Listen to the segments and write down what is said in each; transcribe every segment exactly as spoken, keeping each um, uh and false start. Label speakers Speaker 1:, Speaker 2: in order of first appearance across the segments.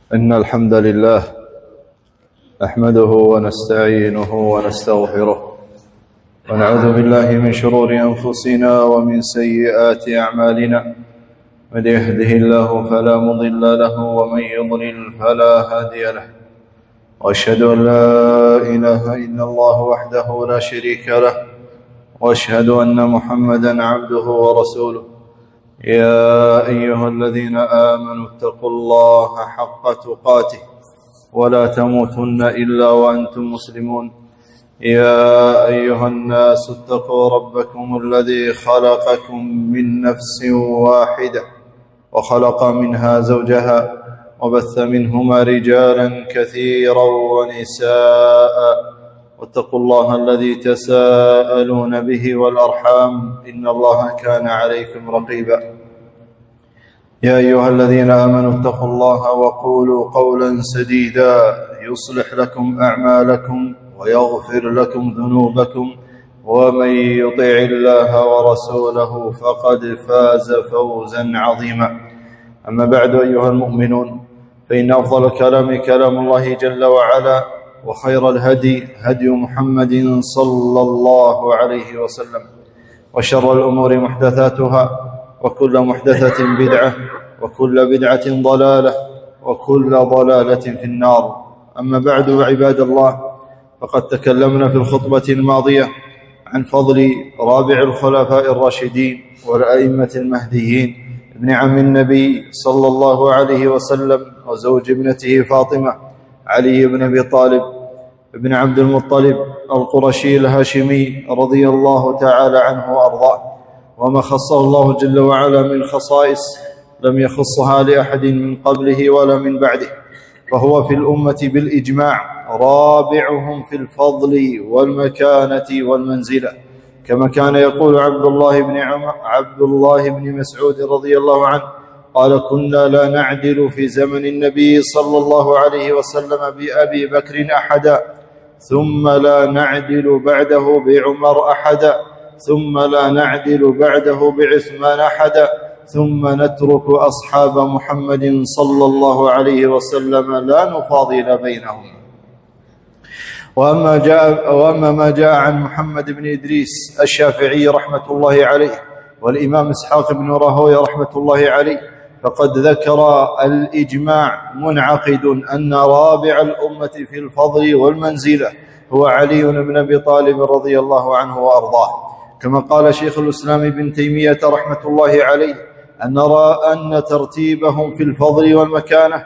Speaker 1: إن الحمد لله نحمده ونستعينه ونستغفره ونعوذ بالله من شرور أنفسنا ومن سيئات أعمالنا. من يهده الله فلا مضل له ومن يضلل فلا هادي له، وأشهد أن لا إله إلا الله وحده لا شريك له، وأشهد أن محمدا عبده ورسوله. يا أيها الذين آمنوا اتقوا الله حق تقاته ولا تموتن إلا وأنتم مسلمون. يا أيها الناس اتقوا ربكم الذي خلقكم من نفس واحدة وخلق منها زوجها وبث منهما رجالا كثيرا ونساء، واتقوا الله الذي تساءلون به والأرحام إن الله كان عليكم رقيبا. يا أيها الذين آمنوا اتقوا الله وقولوا قولا سديدا يصلح لكم أعمالكم ويغفر لكم ذنوبكم، ومن يطع الله ورسوله فقد فاز فوزا عظيما. أما بعد، أيها المؤمنون، فإن أفضل الكلام كلام الله جل وعلا، وخير الهدي هدي محمد صلى الله عليه وسلم، وشر الأمور محدثاتها، وكل محدثة بدعة، وكل بدعة ضلالة، وكل ضلالة في النار. أما بعد، عباد الله، فقد تكلمنا في الخطبة الماضية عن فضل رابع الخلفاء الراشدين والأئمة المهديين ابن عم النبي صلى الله عليه وسلم وزوج ابنته فاطمة، علي بن أبي طالب ابن عبد المطلب القرشي الهاشمي رضي الله تعالى عنه وأرضاه، وما خصه الله جل وعلا من خصائص لم يخصها لأحد من قبله ولا من بعده، فهو في الأمة بالإجماع رابعهم في الفضل والمكانة والمنزلة، كما كان يقول عبد الله بن عبد الله بن مسعود رضي الله عنه قال: كنا لا نعدل في زمن النبي صلى الله عليه وسلم بأبي بكر أحدا، ثم لا نعدل بعده بعمر أحدا، ثم لا نعدل بعده بعثمان أحدا، ثم نترك أصحاب محمد صلى الله عليه وسلم لا نفاضل بينهم. وأما, جاء وأما ما جاء عن محمد بن إدريس الشافعي رحمة الله عليه والإمام إسحاق بن راهويه رحمة الله عليه، فقد ذكر الإجماع منعقد أن رابع الأمة في الفضل والمنزلة هو علي بن أبي طالب رضي الله عنه وأرضاه، كما قال شيخ الإسلام ابن تيمية رحمة الله عليه أن نرى أن ترتيبهم في الفضل والمكانة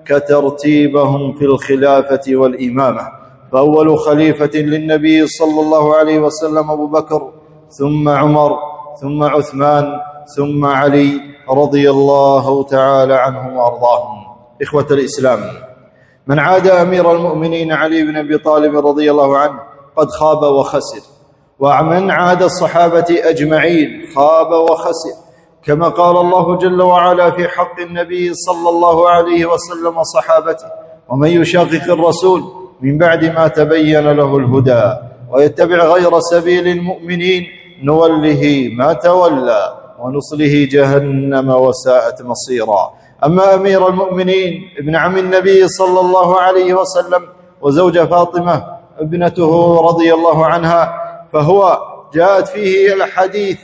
Speaker 1: كترتيبهم في الخلافة والإمامة، فأول خليفة للنبي صلى الله عليه وسلم أبو بكر، ثم عمر، ثم عثمان، ثم علي رضي الله تعالى عنهم وأرضاهم. إخوة الإسلام، من عاد أمير المؤمنين علي بن أبي طالب رضي الله عنه قد خاب وخسر، ومن عاد الصحابة أجمعين خاب وخسر، كما قال الله جل وعلا في حق النبي صلى الله عليه وسلم وصحابته: ومن يشاقق الرسول من بعد ما تبين له الهدى ويتبع غير سبيل المؤمنين نوله ما تولى ونصله جهنم وساءت مصيرا. أما أمير المؤمنين ابن عم النبي صلى الله عليه وسلم وزوج فاطمة ابنته رضي الله عنها، فهو جاءت فيه الحديث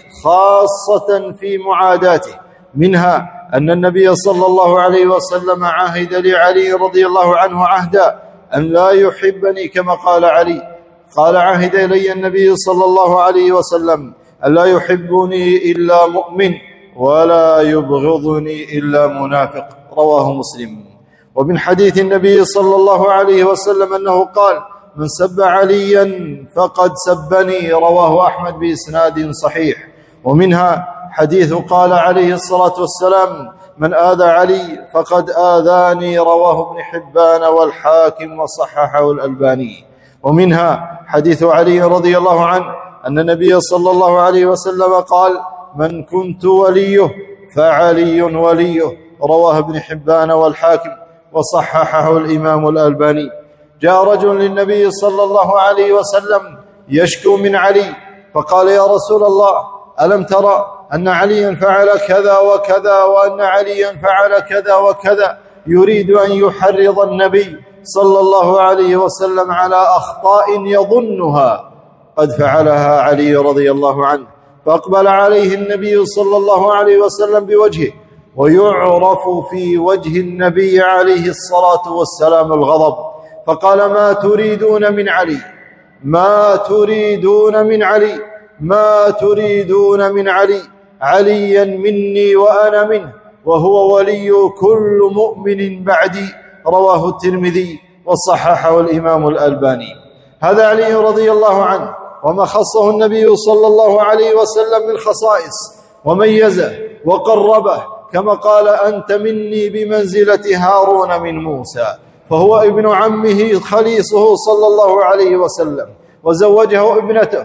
Speaker 1: خاصة في معاداته، منها أن النبي صلى الله عليه وسلم عاهد لعلي رضي الله عنه عهدا أن لا يحبني، كما قال علي قال: عاهد إلي النبي صلى الله عليه وسلم أن لا يحبني إلا مؤمن ولا يبغضني إلا منافق، رواه مسلم. ومن حديث النبي صلى الله عليه وسلم أنه قال: من سب عليا فقد سبني، رواه أحمد بإسناد صحيح. ومنها حديث قال عليه الصلاة والسلام: من آذى علي فقد آذاني، رواه ابن حبان والحاكم وصححه الألباني. ومنها حديث علي رضي الله عنه أن النبي صلى الله عليه وسلم قال: من كنت وليه فعلي وليه، رواه ابن حبان والحاكم وصححه الإمام الألباني. جاء رجل للنبي صلى الله عليه وسلم يشكو من علي، فقال: يا رسول الله، ألم ترى أن عليا فعل كذا وكذا، وأن عليا فعل كذا وكذا؟ يريد أن يحرض النبي صلى الله عليه وسلم على أخطاء يظنها قد فعلها علي رضي الله عنه، فأقبل عليه النبي صلى الله عليه وسلم بوجهه، ويعرف في وجه النبي عليه الصلاة والسلام الغضب، فقال: ما تريدون من علي؟ ما تريدون من علي؟ ما تريدون من علي؟ عليا مني وأنا منه، وهو ولي كل مؤمن بعدي. رواه الترمذي وصححه الإمام الألباني. هذا علي رضي الله عنه، وما خصه النبي صلى الله عليه وسلم من خصائص، وميزه وقربه، كما قال: أنت مني بمنزلة هارون من موسى، فهو ابن عمه خليصه صلى الله عليه وسلم، وزوجه ابنته،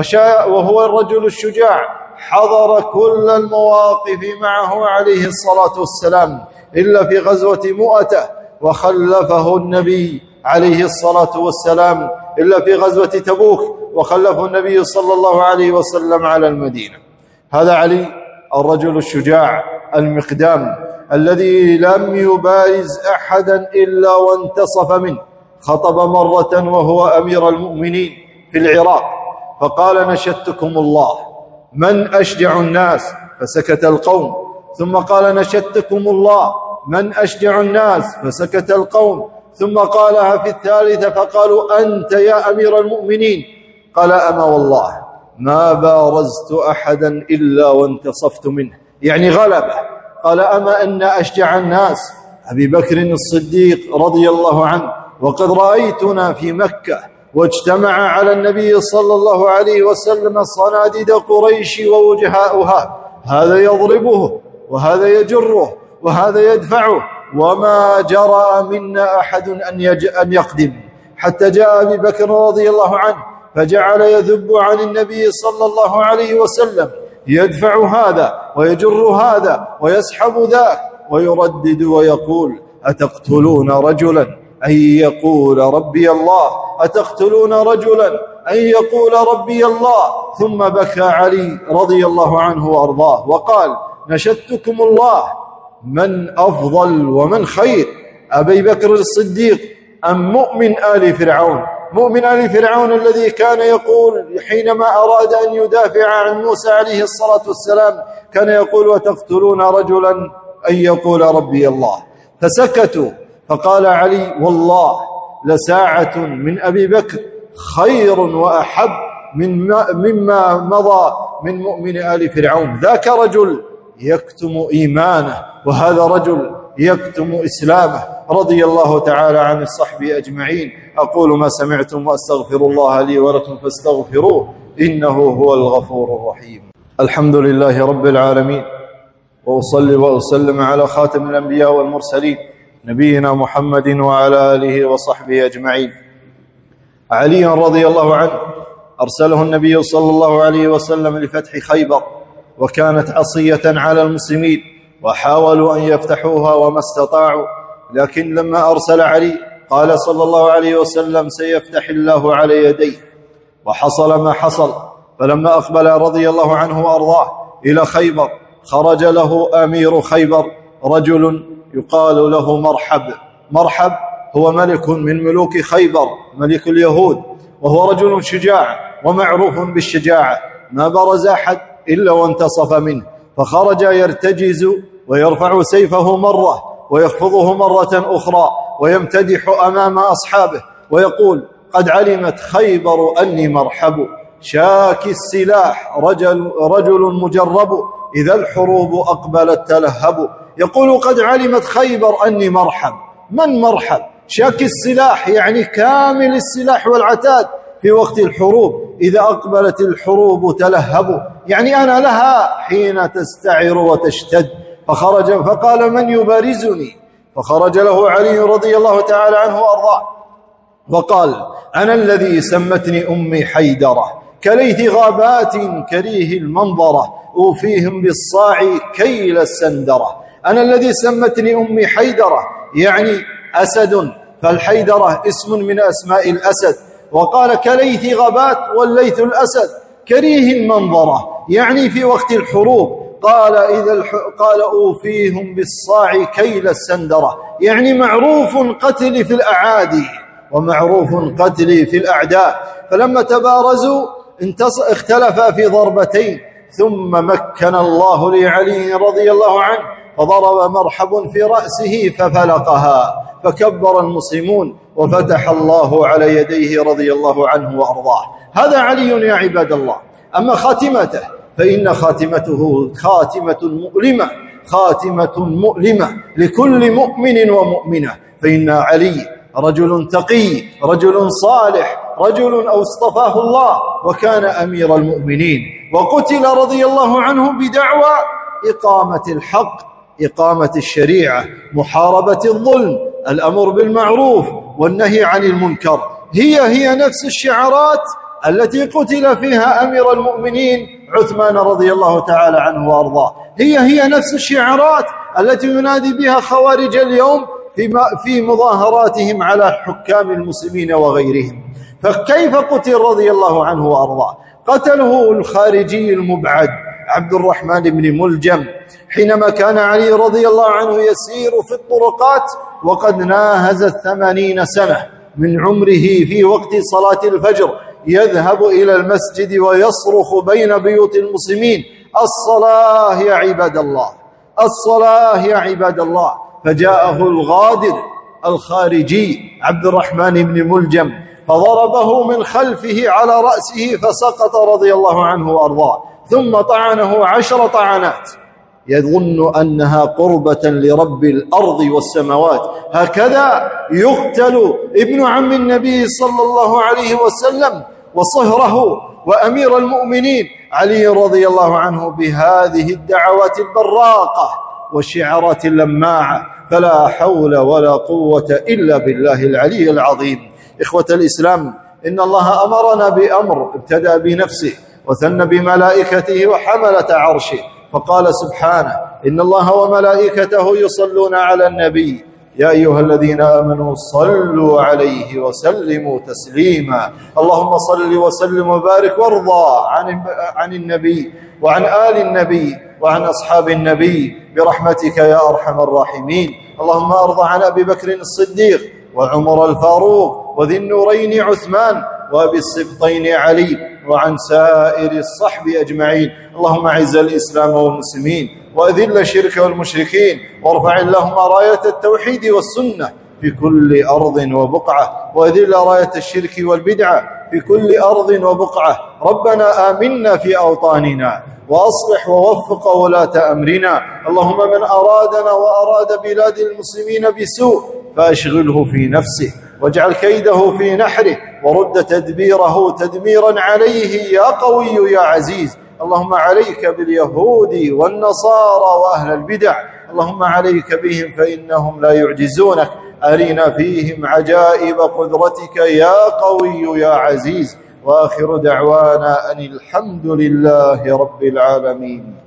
Speaker 1: وهو الرجل الشجاع، حضر كل المواقف معه عليه الصلاة والسلام إلا في غزوة مؤتة، وخلفه النبي عليه الصلاة والسلام إلا في غزوة تبوك، وخلفه النبي صلى الله عليه وسلم على المدينة. هذا علي الرجل الشجاع المقدام الذي لم يبارز أحدا إلا وانتصف منه. خطب مرة وهو أمير المؤمنين في العراق فقال: نشدتكم الله، من أشجع الناس؟ فسكت القوم. ثم قال: نشدتكم الله، من أشجع الناس؟ فسكت القوم. ثم قالها في الثالثة فقالوا: أنت يا أمير المؤمنين. قال: أما والله ما بارزت أحدا إلا وانتصفت منه، يعني غلبه. قال: أما أن أشجع الناس أبي بكر الصديق رضي الله عنه، وقد رأيتنا في مكة واجتمع على النبي صلى الله عليه وسلم صناديد قريش ووجهاؤها، هذا يضربه وهذا يجره وهذا يدفعه، وما جرى منا أحد أن يقدم، حتى جاء أبي بكر رضي الله عنه فجعل يذب عن النبي صلى الله عليه وسلم، يدفع هذا ويجر هذا ويسحب ذاك، ويردد ويقول: أتقتلون رجلا أن يقول ربي الله؟ أتقتلون رجلا أن يقول ربي الله؟ ثم بكى علي رضي الله عنه وأرضاه وقال: نشدتكم الله، من أفضل ومن خير، أبي بكر الصديق أم مؤمن آل فرعون؟ مؤمن آل فرعون الذي كان يقول حينما أراد أن يدافع عن موسى عليه الصلاة والسلام كان يقول: وتقتلون رجلا أن يقول ربي الله. فسكتوا. فقال علي: والله لساعة من أبي بكر خير وأحب مما مضى من مؤمن آل فرعون. ذاك رجل يكتم إيمانه، وهذا رجل يكتم إسلامه، رضي الله تعالى عن الصحبة أجمعين. أقول ما سمعتم وأستغفر الله لي ولكم فاستغفروه إنه هو الغفور الرحيم. الحمد لله رب العالمين، وأصلي وأسلم على خاتم الأنبياء والمرسلين نبينا محمد وعلى آله وصحبه أجمعين. علي رضي الله عنه أرسله النبي صلى الله عليه وسلم لفتح خيبر، وكانت عصية على المسلمين وحاولوا أن يفتحوها وما استطاعوا، لكن لما أرسل علي قال صلى الله عليه وسلم: سيفتح الله على يديه. وحصل ما حصل. فلما أقبل رضي الله عنه وأرضاه إلى خيبر خرج له أمير خيبر رجل يقال له مرحب. مرحب هو ملك من ملوك خيبر، ملك اليهود، وهو رجل شجاع ومعروف بالشجاعة، ما برز أحد إلا وانتصف منه، فخرج يرتجز ويرفع سيفه مرة ويخفضه مرة أخرى ويمتدح أمام أصحابه ويقول: قد علمت خيبر أني مرحب، شاك السلاح رجل, رجل مجرب، إذا الحروب أقبلت تلهب. يقول: قد علمت خيبر أني مرحب. من مرحب؟ شاك السلاح يعني كامل السلاح والعتاد في وقت الحروب، إذا أقبلت الحروب تلهب، يعني أنا لها حين تستعر وتشتد. فخرج فقال: من يبارزني؟ فخرج له علي رضي الله تعالى عنه وأرضاه وقال: أنا الذي سمتني أمي حيدرة، كليث غابات كريه المنظرة، أوفيهم بالصاع كيل السندرة. أنا الذي سمتني أمي حيدرة يعني أسد، فالحيدرة اسم من أسماء الأسد. وقال: كليث غابات، والليث الأسد، كريه المنظرة يعني في وقت الحروب قال إذا الح... قال أوفيهم بالصاع كيل السندرة، يعني معروف قتلي في الأعادي ومعروف قتلي في الأعداء. فلما تبارزوا اختلفا في ضربتين، ثم مكن الله لعلي رضي الله عنه فضرب مرحب في رأسه ففلقها، فكبر المسلمون وفتح الله على يديه رضي الله عنه وأرضاه. هذا علي يا عباد الله. أما خاتمته فإن خاتمته خاتمة مؤلمة، خاتمة مؤلمة لكل مؤمن ومؤمنة. فإن علي رجل تقي، رجل صالح، رجل اصطفاه الله وكان أمير المؤمنين، وقتل رضي الله عنه بدعوى إقامة الحق، إقامة الشريعة، محاربة الظلم، الأمر بالمعروف والنهي عن المنكر. هي هي نفس الشعارات التي قتل فيها أمير المؤمنين عثمان رضي الله تعالى عنه وأرضاه، هي هي نفس الشعارات التي ينادي بها خوارج اليوم في مظاهراتهم على حكام المسلمين وغيرهم. فكيف قتل رضي الله عنه وأرضاه؟ قتله الخارجي المبعد عبد الرحمن بن ملجم حينما كان علي رضي الله عنه يسير في الطرقات وقد ناهز الثمانين سنة من عمره في وقت صلاة الفجر، يذهب إلى المسجد ويصرخ بين بيوت المسلمين: الصلاة يا عباد الله، الصلاة يا عباد الله. فجاءه الغادر الخارجي عبد الرحمن بن ملجم فضربه من خلفه على رأسه فسقط رضي الله عنه وأرضاه، ثم طعنه عشر طعنات يظن أنها قربة لرب الأرض والسماوات. هكذا يقتل ابن عم النبي صلى الله عليه وسلم وصهره وأمير المؤمنين علي رضي الله عنه بهذه الدعوات البراقة والشعارات اللماعة. فلا حول ولا قوة إلا بالله العلي العظيم. إخوة الإسلام، إن الله أمرنا بأمر ابتدأ بنفسه وثنى بملائكته وحملة عرشه، فقال سبحانه: إن الله وملائكته يصلون على النبي يا أيها الذين آمنوا صلوا عليه وسلموا تسليما. اللهم صل وسلم وبارك وارضى عن عن النبي وعن آل النبي وعن أصحاب النبي برحمتك يا أرحم الراحمين. اللهم أرض عن أبي بكر الصديق وعمر الفاروق وذي النورين عثمان وأبي السبطين علي وعن سائر الصحب أجمعين. اللهم أعز الإسلام والمسلمين وأذل الشرك والمشركين، وارفع اللهم راية التوحيد والسنة في كل أرض وبقعة، وأذل راية الشرك والبدعة في كل أرض وبقعة. ربنا آمنا في أوطاننا وأصلح ووفق ولاة أمرنا. اللهم من أرادنا وأراد بلاد المسلمين بسوء فأشغله في نفسه واجعل كيده في نحره ورد تدبيره تدميرا عليه يا قوي يا عزيز. اللهم عليك باليهود والنصارى وأهل البدع، اللهم عليك بهم فإنهم لا يعجزونك. أرنا فيهم عجائب قدرتك يا قوي يا عزيز. وآخر دعوانا أن الحمد لله رب العالمين.